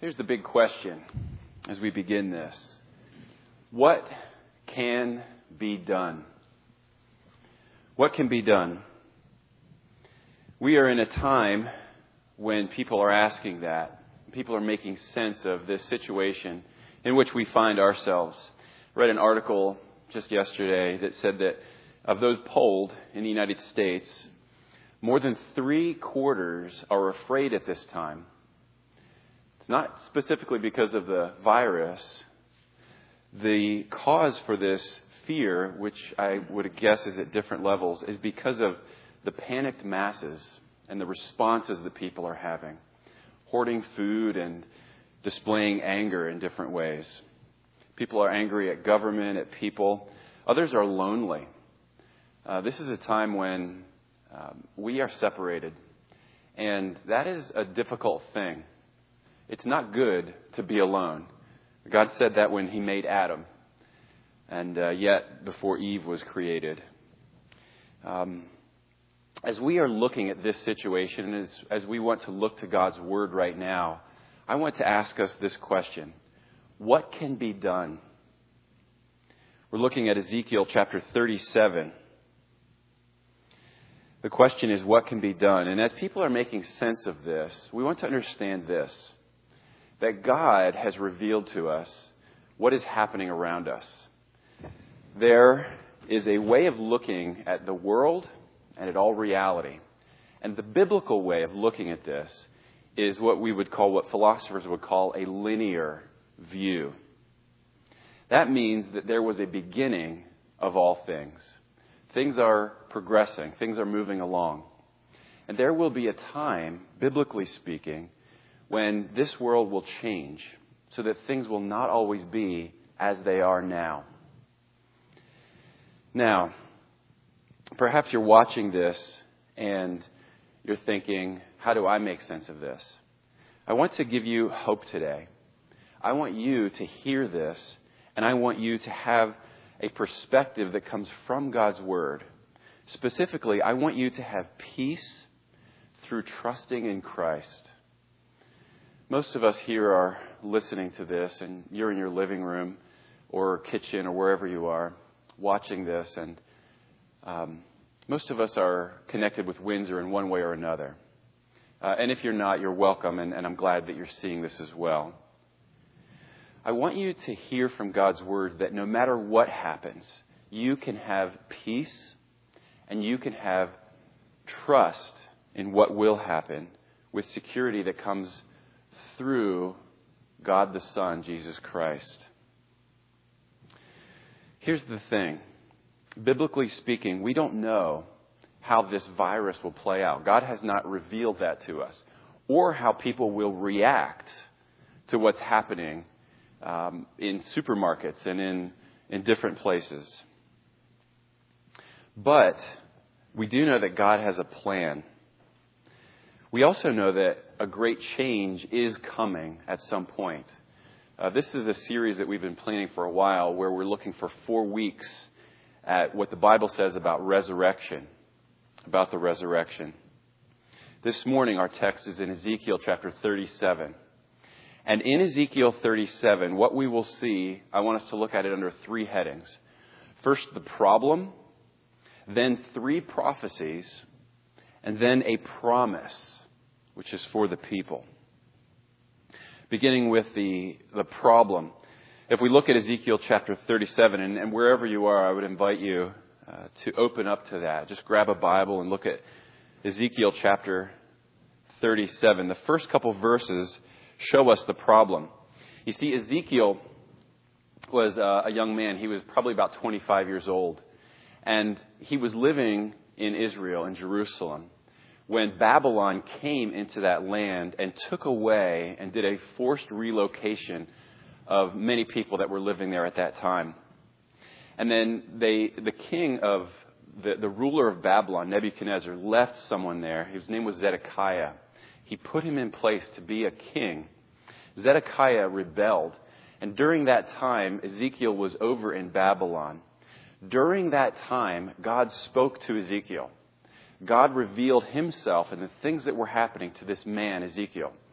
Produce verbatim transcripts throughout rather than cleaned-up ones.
Here's the big question as we begin this. What can be done? What can be done? We are in a time when people are asking that. People are making sense of this situation in which we find ourselves. I read an article just yesterday that said that of those polled in the United States, more than three quarters are afraid at this time. It's not specifically because of the virus. The cause for this fear, which I would guess is at different levels, is because of the panicked masses and the responses that people are having, hoarding food and displaying anger in different ways. People are angry at government, at people. Others are lonely. Uh, this is a time when um, we are separated, and that is a difficult thing. It's not good to be alone. God said that when He made Adam, and uh, yet before Eve was created. Um, as we are looking at this situation, and as, as we want to look to God's Word right now, I want to ask us this question. What can be done? We're looking at Ezekiel chapter thirty-seven. The question is, what can be done? And as people are making sense of this, we want to understand this, that God has revealed to us what is happening around us. There is a way of looking at the world and at all reality. And the biblical way of looking at this is what we would call, what philosophers would call a linear view. That means that there was a beginning of all things. Things are progressing. Things are moving along. And there will be a time, biblically speaking, when this world will change so that things will not always be as they are now. Now, perhaps you're watching this and you're thinking, how do I make sense of this? I want to give you hope today. I want you to hear this, and I want you to have a perspective that comes from God's Word. Specifically, I want you to have peace through trusting in Christ. Most of us here are listening to this, and you're in your living room or kitchen or wherever you are watching this, and um, most of us are connected with Windsor in one way or another. Uh, and if you're not, you're welcome, and, and I'm glad that you're seeing this as well. I want you to hear from God's Word that no matter what happens, you can have peace and you can have trust in what will happen with security that comes through God the Son, Jesus Christ. Here's the thing. Biblically speaking, we don't know how this virus will play out. God has not revealed that to us, or how people will react to what's happening um, in supermarkets and in, in different places. But we do know that God has a plan. We also know that a great change is coming at some point. Uh, this is a series that we've been planning for a while, where we're looking for four weeks at what the Bible says about resurrection, about the resurrection. This morning, our text is in Ezekiel chapter thirty-seven. And in Ezekiel thirty-seven, what we will see, I want us to look at it under three headings. First, the problem, then three prophecies, and then a promise, which is for the people. Beginning with the, the problem. If we look at Ezekiel chapter thirty-seven, and, and wherever you are, I would invite you uh, to open up to that. Just grab a Bible and look at Ezekiel chapter thirty-seven. The first couple verses show us the problem. You see, Ezekiel was uh, a young man. He was probably about twenty-five years old. And he was living in Israel, in Jerusalem, when Babylon came into that land and took away and did a forced relocation of many people that were living there at that time. And then they, the king of, the, the ruler of Babylon, Nebuchadnezzar, left someone there. His name was Zedekiah. He put him in place to be a king. Zedekiah rebelled. And during that time, Ezekiel was over in Babylon. During that time, God spoke to Ezekiel. God revealed himself and the things that were happening to this man, Ezekiel.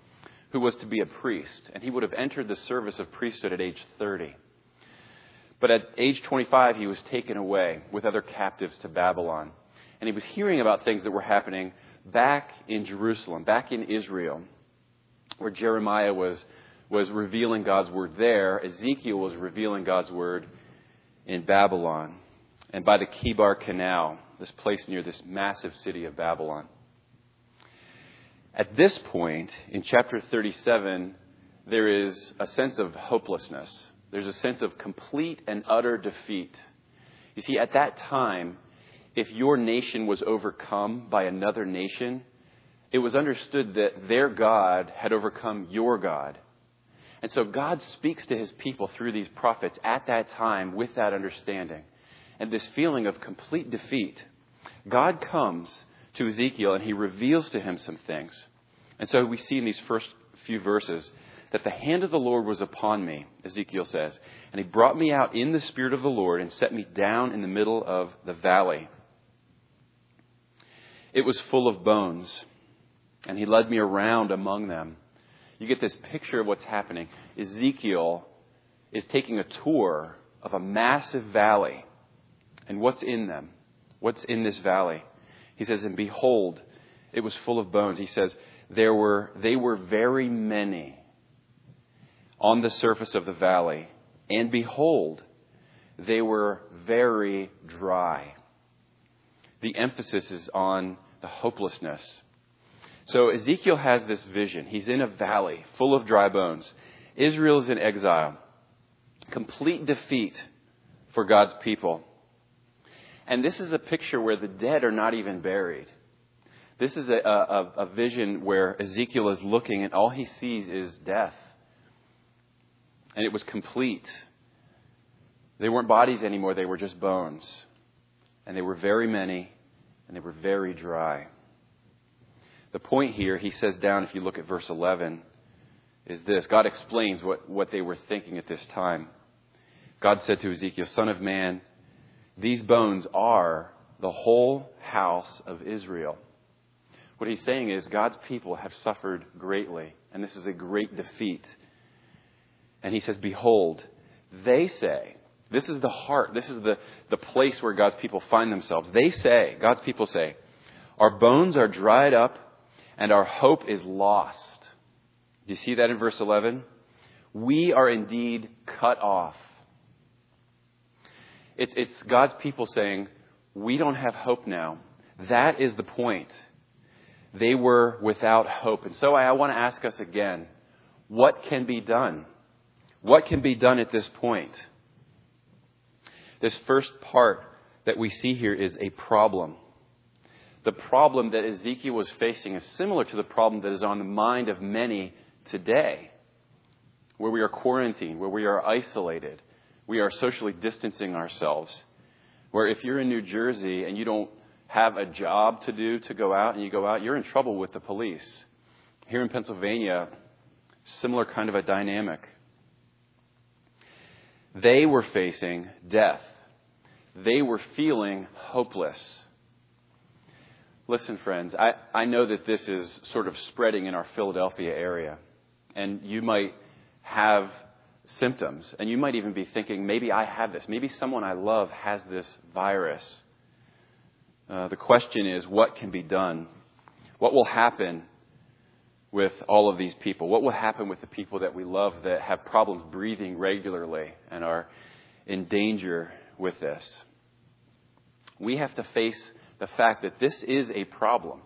who was to be a priest, and he would have entered the service of priesthood at age thirty. But at age twenty-five, he was taken away with other captives to Babylon. And he was hearing about things that were happening back in Jerusalem, back in Israel, where Jeremiah was, was revealing God's word there. Ezekiel was revealing God's word in Babylon and by the Kibar Canal, this place near this massive city of Babylon. At this point, in chapter thirty-seven, there is a sense of hopelessness. There's a sense of complete and utter defeat. You see, at that time, if your nation was overcome by another nation, it was understood that their God had overcome your God. And so God speaks to his people through these prophets at that time with that understanding. And this feeling of complete defeat, God comes to Ezekiel and he reveals to him some things. And so we see in these first few verses that the hand of the Lord was upon me, Ezekiel says, and he brought me out in the spirit of the Lord and set me down in the middle of the valley. It was full of bones, and he led me around among them. You get this picture of what's happening. Ezekiel is taking a tour of a massive valley. And what's in them? What's in this valley? He says, and behold, it was full of bones. He says, there were they were very many on the surface of the valley. And behold, they were very dry. The emphasis is on the hopelessness. So Ezekiel has this vision. He's in a valley full of dry bones. Israel is in exile. Complete defeat for God's people. And this is a picture where the dead are not even buried. This is a, a, a vision where Ezekiel is looking and all he sees is death. And it was complete. They weren't bodies anymore. They were just bones. And they were very many. And they were very dry. The point here, he says down, if you look at verse eleven, is this. God explains what, what they were thinking at this time. God said to Ezekiel, Son of man, these bones are the whole house of Israel. What he's saying is God's people have suffered greatly. And this is a great defeat. And he says, behold, they say, this is the heart, this is the, the place where God's people find themselves. They say, God's people say, our bones are dried up and our hope is lost. Do you see that in verse eleven? We are indeed cut off. It, it's God's people saying, we don't have hope now. That is the point. They were without hope. And so I, I want to ask us again, what can be done? What can be done at this point? This first part that we see here is a problem. The problem that Ezekiel was facing is similar to the problem that is on the mind of many today, where we are quarantined, where we are isolated, we are socially distancing ourselves, where if you're in New Jersey and you don't have a job to do to go out and you go out, you're in trouble with the police. Here in Pennsylvania, similar kind of a dynamic. They were facing death. They were feeling hopeless. Listen, friends, I, I know that this is sort of spreading in our Philadelphia area. And you might have symptoms. And you might even be thinking, maybe I have this. Maybe someone I love has this virus. Uh, the question is, what can be done? What will happen with all of these people? What will happen with the people that we love that have problems breathing regularly and are in danger with this? We have to face the fact that this is a problem.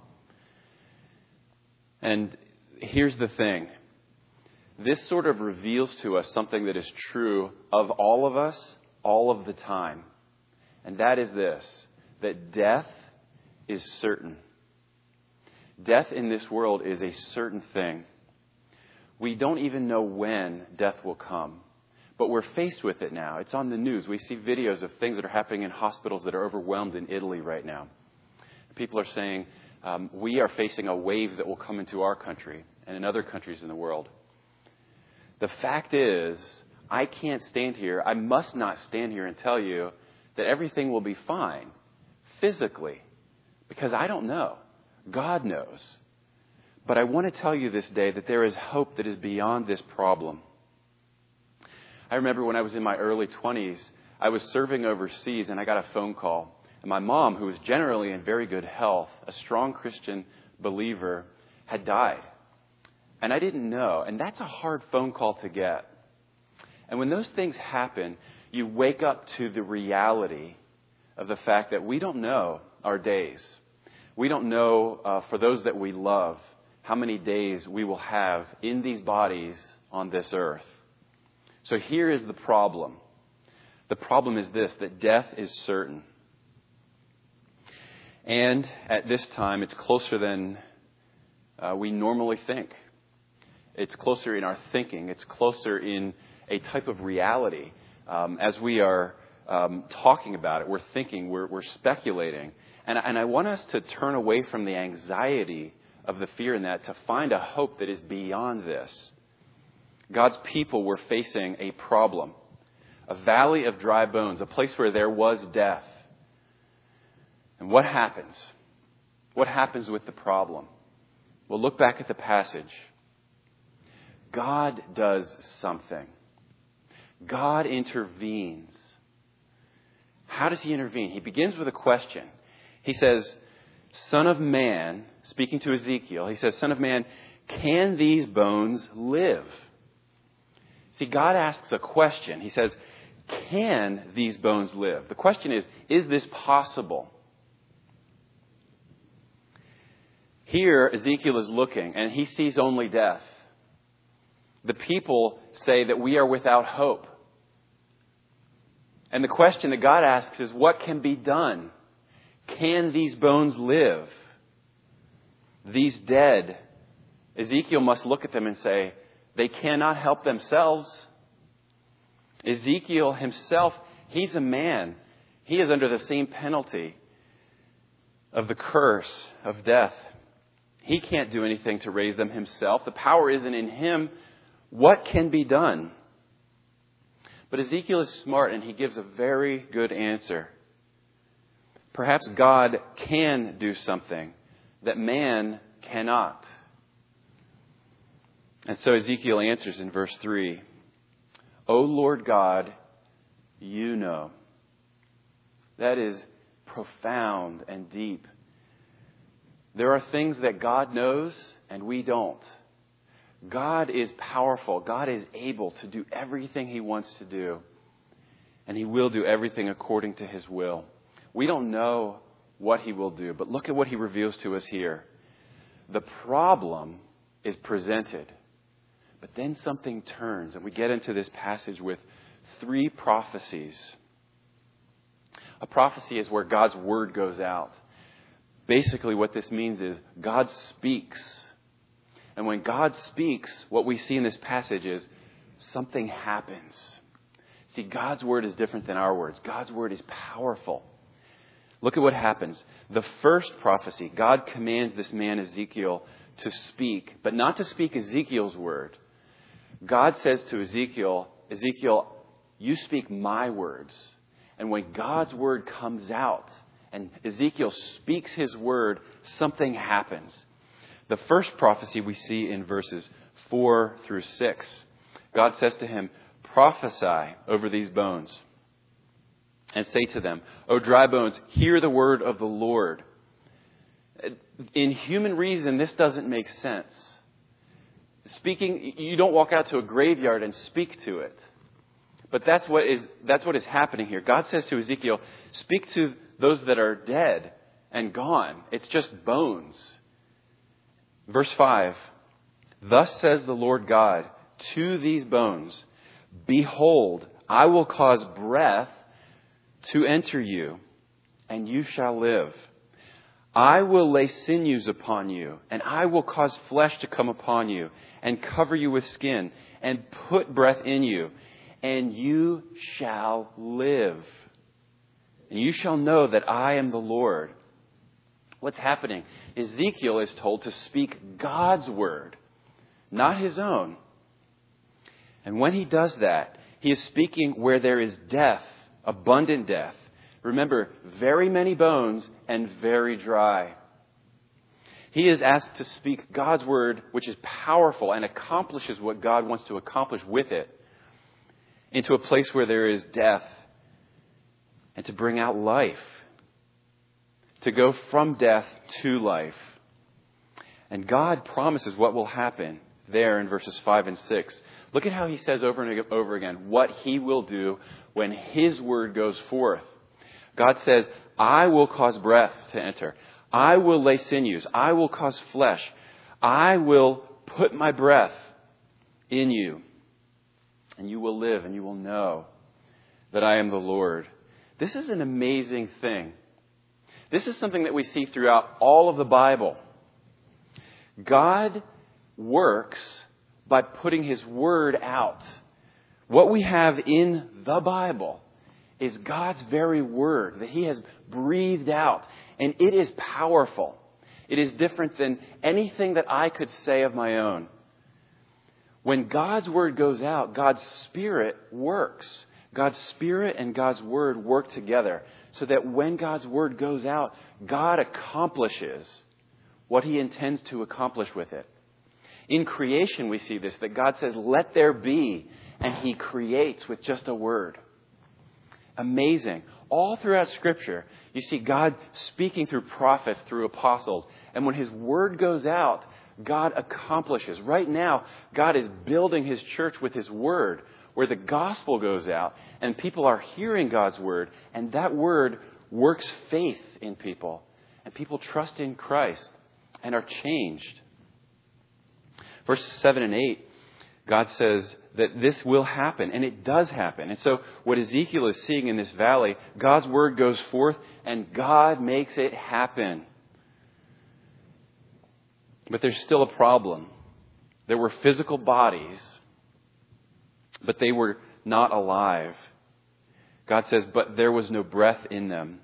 And here's the thing. This sort of reveals to us something that is true of all of us all of the time. And that is this, that death is certain. Death in this world is a certain thing. We don't even know when death will come. But we're faced with it now. It's on the news. We see videos of things that are happening in hospitals that are overwhelmed in Italy right now. People are saying, um, we are facing a wave that will come into our country and in other countries in the world. The fact is, I can't stand here. I must not stand here and tell you that everything will be fine physically, because I don't know. God knows. But I want to tell you this day that there is hope that is beyond this problem. I remember when I was in my early twenties, I was serving overseas and I got a phone call. And my mom, who was generally in very good health, a strong Christian believer, had died. And I didn't know. And that's a hard phone call to get. And when those things happen, you wake up to the reality of the fact that we don't know our days. We don't know, uh, for those that we love, how many days we will have in these bodies on this earth. So here is the problem. The problem is this, that death is certain. And at this time, it's closer than uh, we normally think. It's closer in our thinking. It's closer in a type of reality. Um, as we are um, talking about it, we're thinking, we're, we're speculating. And, and I want us to turn away from the anxiety of the fear in that to find a hope that is beyond this. God's people were facing a problem, a valley of dry bones, a place where there was death. And what happens? What happens with the problem? Well, look back at the passage. God does something. God intervenes. How does he intervene? He begins with a question. He says, Son of man, speaking to Ezekiel, he says, Son of man, can these bones live? See, God asks a question. He says, can these bones live? The question is, is this possible? Here, Ezekiel is looking, and he sees only death. The people say that we are without hope. And the question that God asks is, what can be done? Can these bones live? These dead, Ezekiel must look at them and say, they cannot help themselves. Ezekiel himself, he's a man. He is under the same penalty of the curse of death. He can't do anything to raise them himself. The power isn't in him. What can be done? But Ezekiel is smart and he gives a very good answer. Perhaps God can do something that man cannot. And so Ezekiel answers in verse three, O Lord God, you know. That is profound and deep. There are things that God knows and we don't. God is powerful. God is able to do everything he wants to do. And he will do everything according to his will. We don't know what he will do, but look at what he reveals to us here. The problem is presented, but then something turns, and we get into this passage with three prophecies. A prophecy is where God's word goes out. Basically, what this means is God speaks. And when God speaks, what we see in this passage is something happens. See, God's word is different than our words. God's word is powerful. Look at what happens. The first prophecy, God commands this man Ezekiel to speak, but not to speak Ezekiel's word. God says to Ezekiel, Ezekiel, you speak my words. And when God's word comes out and Ezekiel speaks his word, something happens. The first prophecy we see in verses four through six. God says to him, prophesy over these bones and say to them, O dry bones, hear the word of the Lord. In human reason, this doesn't make sense. Speaking, you don't walk out to a graveyard and speak to it. But that's what is that's what is happening here. God says to Ezekiel, speak to those that are dead and gone. It's just bones. Verse five, thus says the Lord God to these bones, behold, I will cause breath to enter you, and you shall live. I will lay sinews upon you, and I will cause flesh to come upon you, and cover you with skin, and put breath in you, and you shall live. And you shall know that I am the Lord. What's happening? Ezekiel is told to speak God's word, not his own. And when he does that, he is speaking where there is death, abundant death. Remember, very many bones and very dry. He is asked to speak God's word, which is powerful and accomplishes what God wants to accomplish with it, into a place where there is death, and to bring out life, to go from death to life. And God promises what will happen there in verses five and six. Look at how he says over and over again what he will do when his word goes forth. God says, I will cause breath to enter. I will lay sinews. I will cause flesh. I will put my breath in you. And you will live and you will know that I am the Lord. This is an amazing thing. This is something that we see throughout all of the Bible. God works by putting his word out. What we have in the Bible is God's very word that he has breathed out. And it is powerful. It is different than anything that I could say of my own. When God's word goes out, God's Spirit works. God's Spirit and God's word work together so that when God's word goes out, God accomplishes what he intends to accomplish with it. In creation, we see this, that God says, let there be, and he creates with just a word. Amazing. All throughout Scripture, you see God speaking through prophets, through apostles. And when his word goes out, God accomplishes. Right now, God is building his church with his word, where the gospel goes out and people are hearing God's word. And that word works faith in people. And people trust in Christ and are changed. Verses seven and eight, God says that this will happen, and it does happen. And so what Ezekiel is seeing in this valley, God's word goes forth, and God makes it happen. But there's still a problem. There were physical bodies, but they were not alive. God says, but there was no breath in them.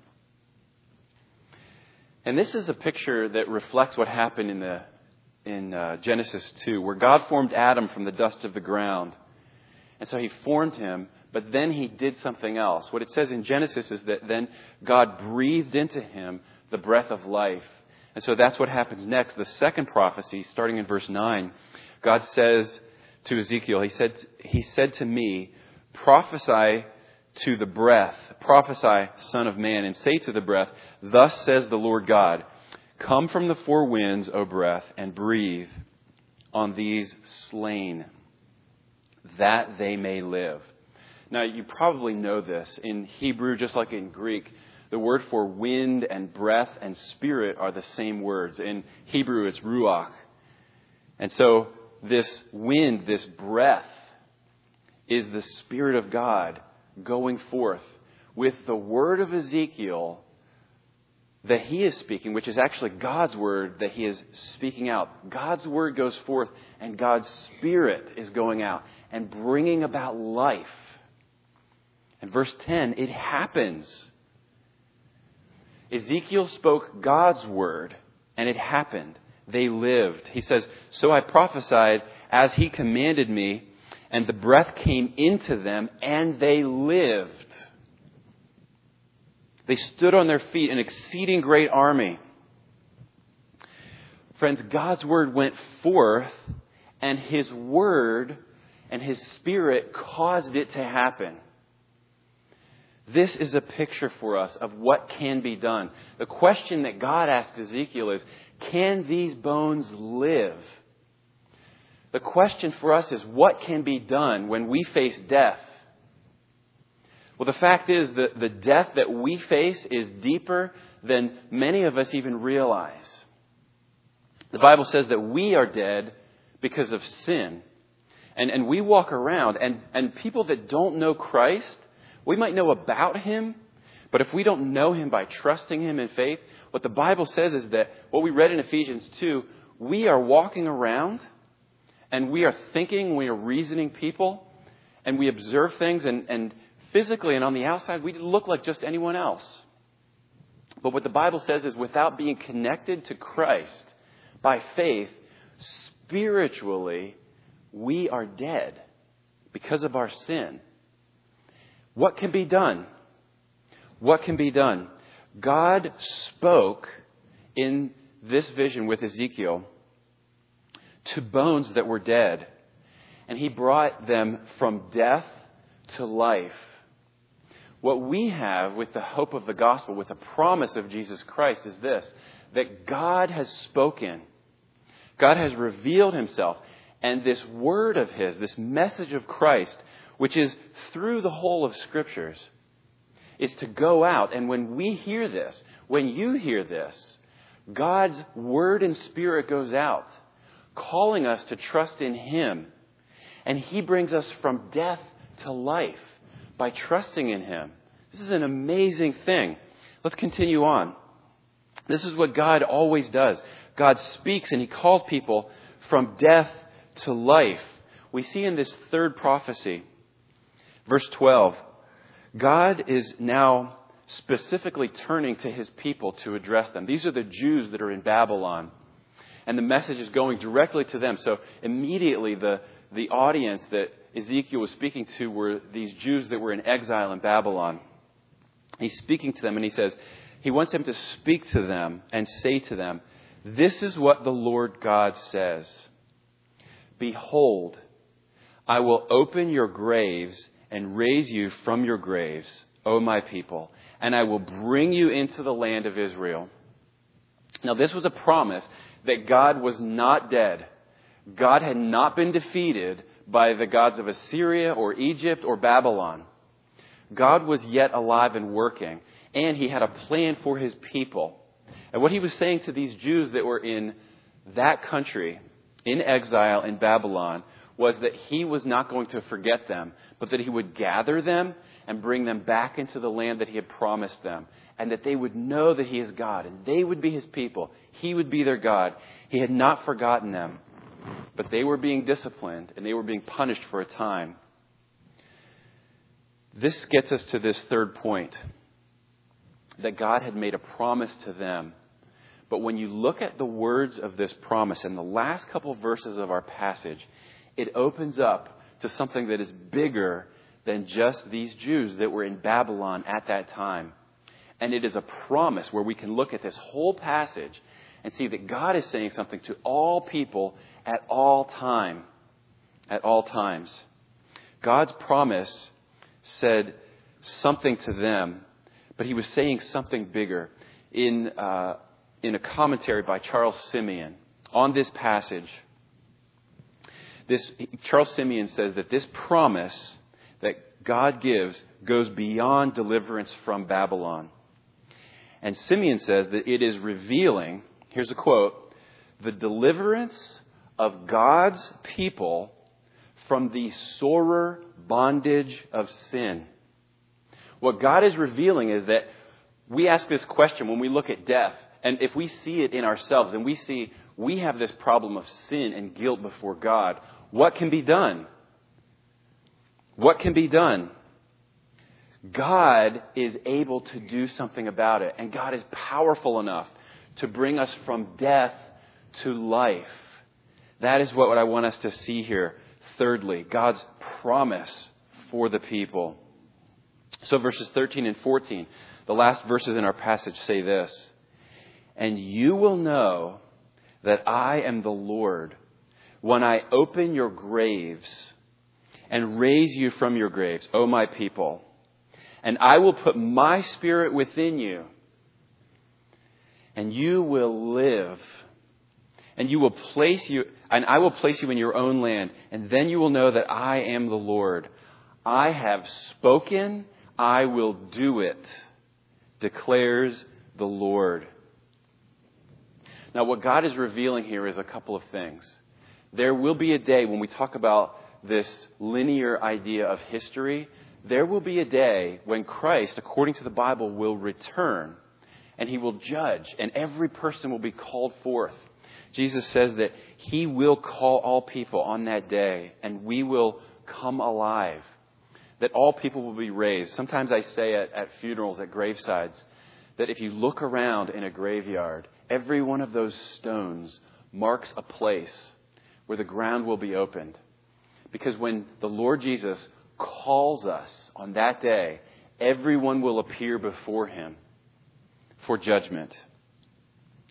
And this is a picture that reflects what happened in the in uh, Genesis two, where God formed Adam from the dust of the ground. And so he formed him, but then he did something else. What it says in Genesis is that then God breathed into him the breath of life. And so that's what happens next. The second prophecy, starting in verse nine, God says to Ezekiel, he said, he said to me, prophesy to the breath, prophesy, Son of Man, and say to the breath, thus says the Lord God, come from the four winds, O breath, and breathe on these slain, that they may live. Now, you probably know this. In Hebrew, just like in Greek, the word for wind and breath and spirit are the same words. In Hebrew, it's ruach. And so this wind, this breath, is the Spirit of God going forth with the word of Ezekiel that he is speaking, which is actually God's word that he is speaking out. God's word goes forth and God's Spirit is going out and bringing about life. And verse ten, it happens. Ezekiel spoke God's word and it happened. They lived. He says, so I prophesied as he commanded me, and the breath came into them and they lived. They stood on their feet, an exceeding great army. Friends, God's word went forth, and his word and his Spirit caused it to happen. This is a picture for us of what can be done. The question that God asked Ezekiel is, can these bones live? The question for us is, what can be done when we face death? Well, the fact is that the death that we face is deeper than many of us even realize. The Bible says that we are dead because of sin. And, and we walk around, and, and people that don't know Christ, we might know about him, but if we don't know him by trusting him in faith, what the Bible says is that what we read in Ephesians two, we are walking around and we are thinking, we are reasoning people, and we observe things, and, and physically and on the outside, we look like just anyone else. But what the Bible says is without being connected to Christ by faith, spiritually, we are dead because of our sin. What can be done? What can be done? God spoke in this vision with Ezekiel to bones that were dead. And he brought them from death to life. What we have with the hope of the gospel, with the promise of Jesus Christ, is this: that God has spoken. God has revealed himself. And this word of his, this message of Christ, which is through the whole of Scriptures, is to go out. And when we hear this, when you hear this, God's word and spirit goes out, calling us to trust in him. And he brings us from death to life by trusting in him. This is an amazing thing. Let's continue on. This is what God always does. God speaks and he calls people from death to life. We see in this third prophecy, verse twelve, God is now specifically turning to his people to address them. These are the Jews that are in Babylon. And the message is going directly to them. So immediately the, the audience that Ezekiel was speaking to were these Jews that were in exile in Babylon. He's speaking to them and he says, he wants them to speak to them and say to them, "This is what the Lord God says. Behold, I will open your graves and raise you from your graves, O my people, and I will bring you into the land of Israel." Now, this was a promise that God was not dead. God had not been defeated by the gods of Assyria or Egypt or Babylon. God was yet alive and working, and he had a plan for his people. And what he was saying to these Jews that were in that country, in exile in Babylon, was that he was not going to forget them, but that he would gather them and bring them back into the land that he had promised them, and that they would know that he is God, and they would be his people. He would be their God. He had not forgotten them, but they were being disciplined, and they were being punished for a time. This gets us to this third point, that God had made a promise to them. But when you look at the words of this promise in the last couple of verses of our passage, it opens up to something that is bigger than just these Jews that were in Babylon at that time. And it is a promise where we can look at this whole passage and see that God is saying something to all people at all time. At all times. God's promise said something to them, but he was saying something bigger. In uh, in a commentary by Charles Simeon on this passage, this Charles Simeon says that this promise that God gives goes beyond deliverance from Babylon. And Simeon says that it is revealing, here's a quote, "the deliverance of God's people from the sorer bondage of sin." What God is revealing is that we ask this question when we look at death, and if we see it in ourselves and we see we have this problem of sin and guilt before God, what can be done? What can be done? God is able to do something about it, and God is powerful enough to bring us from death to life. That is what I want us to see here. Thirdly, God's promise for the people. So verses thirteen and fourteen, the last verses in our passage say this: "And you will know that I am the Lord when I open your graves and raise you from your graves, O my people. And I will put my spirit within you, and you will live. And you will place you, and I will place you in your own land. And then you will know that I am the Lord. I have spoken, I will do it, declares the Lord." Now, what God is revealing here is a couple of things. There will be a day when we talk about this linear idea of history. There will be a day when Christ, according to the Bible, will return, and he will judge, and every person will be called forth. Jesus says that he will call all people on that day, and we will come alive, that all people will be raised. Sometimes I say at, at funerals, at gravesides, that if you look around in a graveyard, every one of those stones marks a place where the ground will be opened. Because when the Lord Jesus calls us on that day, everyone will appear before him for judgment.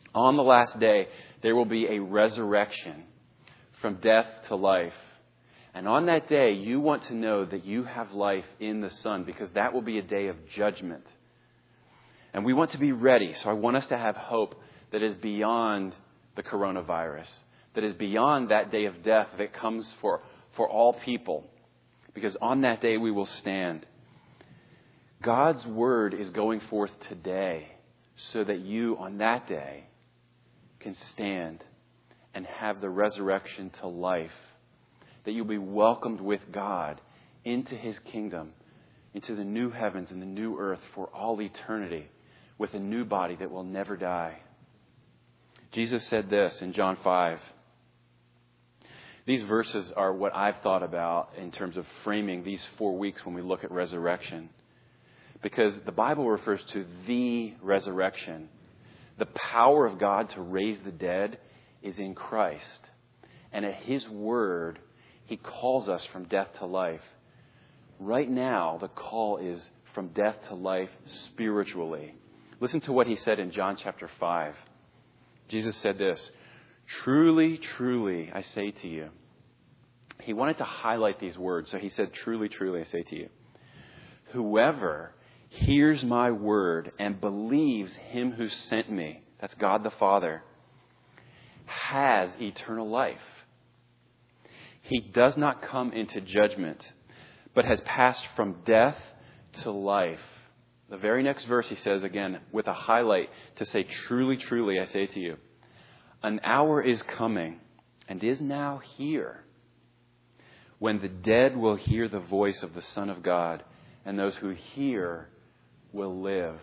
On the last day, there will be a resurrection from death to life. And on that day, you want to know that you have life in the Son, because that will be a day of judgment. And we want to be ready. So I want us to have hope that is beyond the coronavirus, that is beyond that day of death that comes for, for all people. Because on that day we will stand. God's word is going forth today so that you on that day can stand and have the resurrection to life. That you'll be welcomed with God into his kingdom, into the new heavens and the new earth for all eternity, with a new body that will never die. Jesus said this in John five. These verses are what I've thought about in terms of framing these four weeks when we look at resurrection. Because the Bible refers to the resurrection. The power of God to raise the dead is in Christ. And at his word, he calls us from death to life. Right now, the call is from death to life spiritually. Listen to what he said in John chapter five. Jesus said this, "Truly, truly, I say to you." He wanted to highlight these words. So he said, "Truly, truly, I say to you, whoever hears my word and believes him who sent me," that's God the Father, "has eternal life. He does not come into judgment, but has passed from death to life." The very next verse he says again with a highlight to say, "Truly, truly, I say to you, an hour is coming and is now here when the dead will hear the voice of the Son of God, and those who hear will live."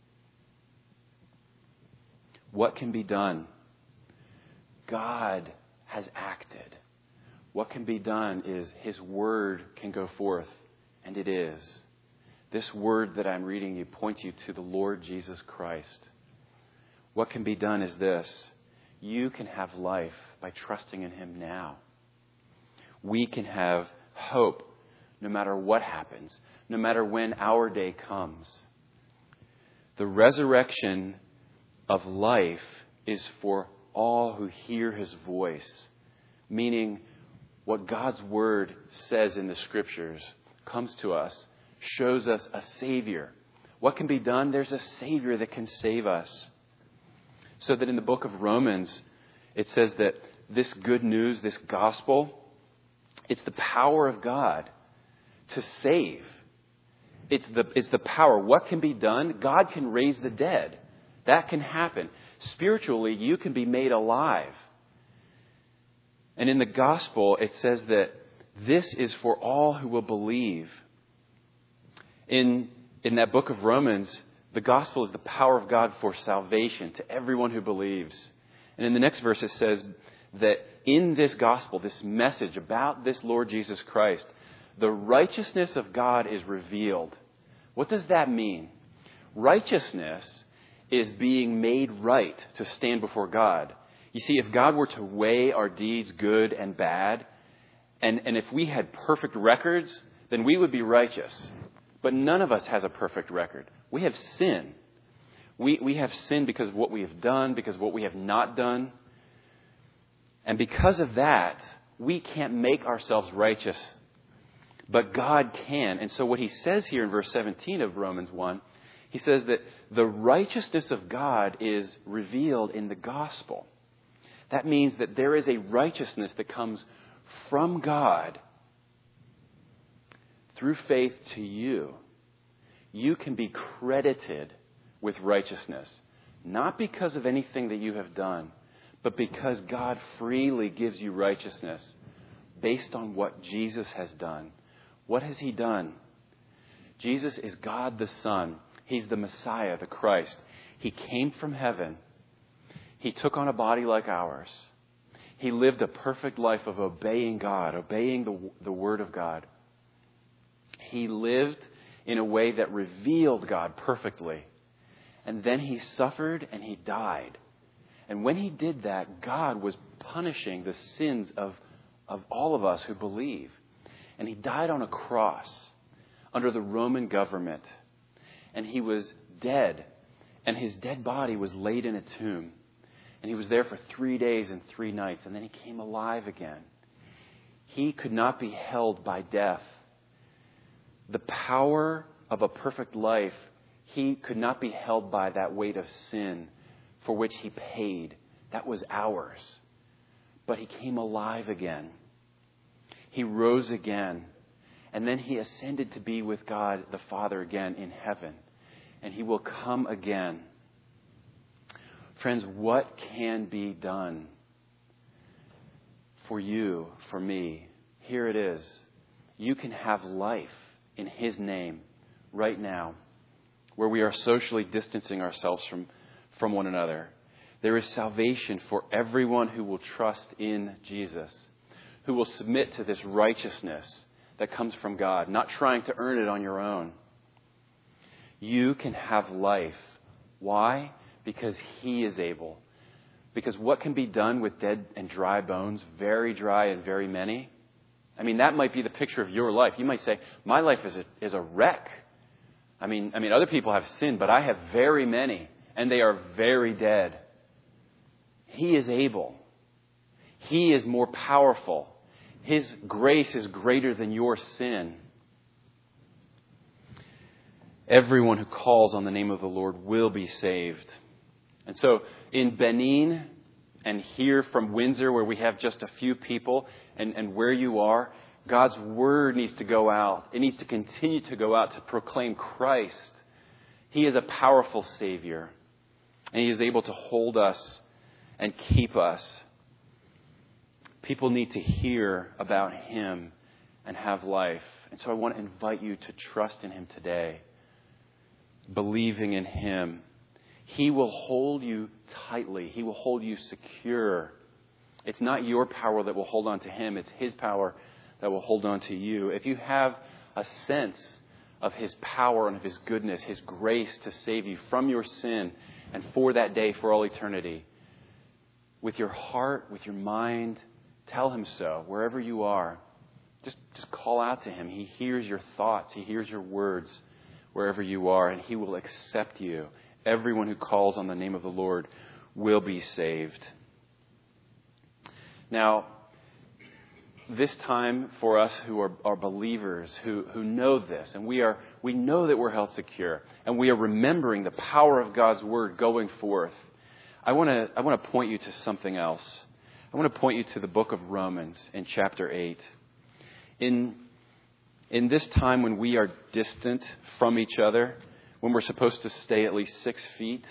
What can be done? God has acted. What can be done is his word can go forth, and it is. This word that I'm reading you points you to the Lord Jesus Christ. What can be done is this. You can have life by trusting in him now. We can have hope no matter what happens, no matter when our day comes. The resurrection of life is for all who hear his voice, meaning what God's word says in the scriptures comes to us, shows us a Savior. What can be done? There's a Savior that can save us. So that in the book of Romans, it says that this good news, this gospel, it's the power of God to save. It's the, it's the power. What can be done? God can raise the dead. That can happen. Spiritually, you can be made alive. And in the gospel, it says that this is for all who will believe. In, in that book of Romans, the gospel is the power of God for salvation to everyone who believes. And in the next verse, it says that in this gospel, this message about this Lord Jesus Christ, the righteousness of God is revealed. What does that mean? Righteousness is being made right to stand before God. You see, if God were to weigh our deeds good and bad, and, and if we had perfect records, then we would be righteous. But none of us has a perfect record. We have sin. We, we have sin because of what we have done, because of what we have not done. And because of that, we can't make ourselves righteous. But God can. And so what he says here in verse seventeen of Romans one, he says that the righteousness of God is revealed in the gospel. That means that there is a righteousness that comes from God through faith to you. You can be credited with righteousness, not because of anything that you have done, but because God freely gives you righteousness based on what Jesus has done. What has he done? Jesus is God the Son. He's the Messiah, the Christ. He came from heaven. He took on a body like ours. He lived a perfect life of obeying God, obeying the, the Word of God. He lived in a way that revealed God perfectly. And then he suffered and he died. And when he did that, God was punishing the sins of, of all of us who believe. And he died on a cross under the Roman government. And he was dead. And his dead body was laid in a tomb. And he was there for three days and three nights. And then he came alive again. He could not be held by death. The power of a perfect life, he could not be held by that weight of sin for which he paid. That was ours. But he came alive again. He rose again. And then he ascended to be with God the Father again in heaven. And he will come again. Friends, what can be done for you, for me? Here it is. You can have life in his name right now, where we are socially distancing ourselves from, from one another. There is salvation for everyone who will trust in Jesus, who will submit to this righteousness that comes from God, not trying to earn it on your own. You can have life. Why? Because he is able. Because what can be done with dead and dry bones, very dry and very many? I mean, that might be the picture of your life. You might say, my life is a, is a wreck. I mean, I mean, other people have sinned, but I have very many, and they are very dead. He is able. He is more powerful. His grace is greater than your sin. Everyone who calls on the name of the Lord will be saved. And so in Benin and here from Windsor, where we have just a few people, and, and where you are, God's word needs to go out. It needs to continue to go out to proclaim Christ. He is a powerful Savior. And he is able to hold us and keep us. People need to hear about him and have life. And so I want to invite you to trust in him today. Believing in him. He will hold you tightly. He will hold you secure. It's not your power that will hold on to him. It's his power that will hold on to you. If you have a sense of his power and of his goodness, his grace to save you from your sin and for that day, for all eternity, with your heart, with your mind, tell him so wherever you are. Just, just call out to him. He hears your thoughts. He hears your words wherever you are, and he will accept you. Everyone who calls on the name of the Lord will be saved. Now, this time for us who are, are believers, who, who know this, and we are we know that we're held secure, and we are remembering the power of God's word going forth. I want to I want to point you to something else. I want to point you to the book of Romans in chapter eight. In in this time when we are distant from each other, when we're supposed to stay at least six feet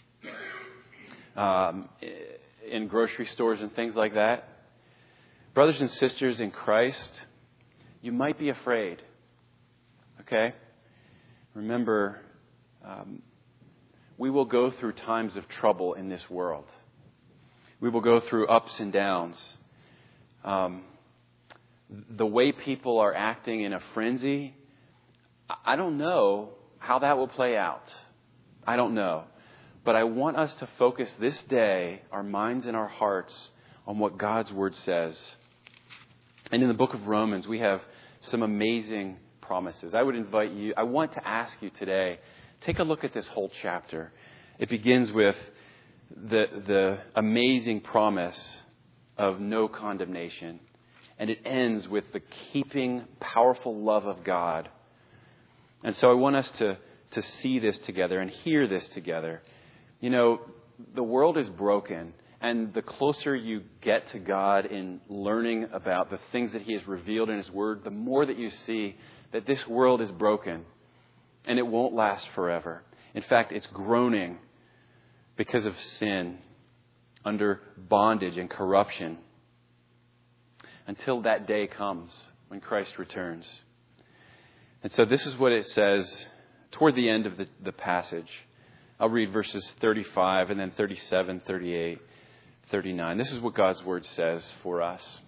um, in grocery stores and things like that, brothers and sisters in Christ, you might be afraid. Okay? Remember, um, we will go through times of trouble in this world. We will go through ups and downs. Um, the way people are acting in a frenzy, I don't know how that will play out. I don't know. But I want us to focus this day, our minds and our hearts, on what God's word says. And in the book of Romans, we have some amazing promises. I would invite you, I want to ask you today, take a look at this whole chapter. It begins with the, the amazing promise of no condemnation. And it ends with the keeping, powerful love of God. And so I want us to, to see this together and hear this together. You know, the world is broken. And the closer you get to God in learning about the things that he has revealed in his word, the more that you see that this world is broken and it won't last forever. In fact, it's groaning because of sin, under bondage and corruption, until that day comes when Christ returns. And so this is what it says toward the end of the, the passage. I'll read verses thirty-five and then thirty-seven, thirty-eight, thirty-nine. This is what God's word says for us.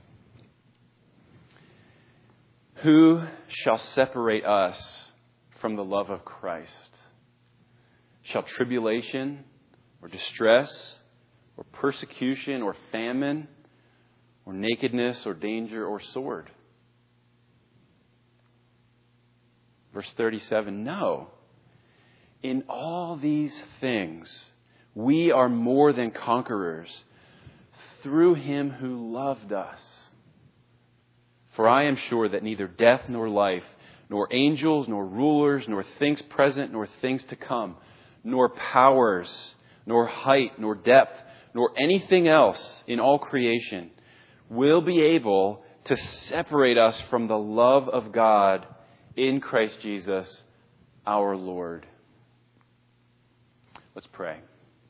Who shall separate us from the love of Christ? Shall tribulation or distress or persecution or famine or nakedness or danger or sword? Verse thirty-seven, no. In all these things We are more than conquerors through Him who loved us. For I am sure that neither death nor life, nor angels, nor rulers, nor things present, nor things to come, nor powers, nor height, nor depth, nor anything else in all creation will be able to separate us from the love of God in Christ Jesus our Lord. Let's pray.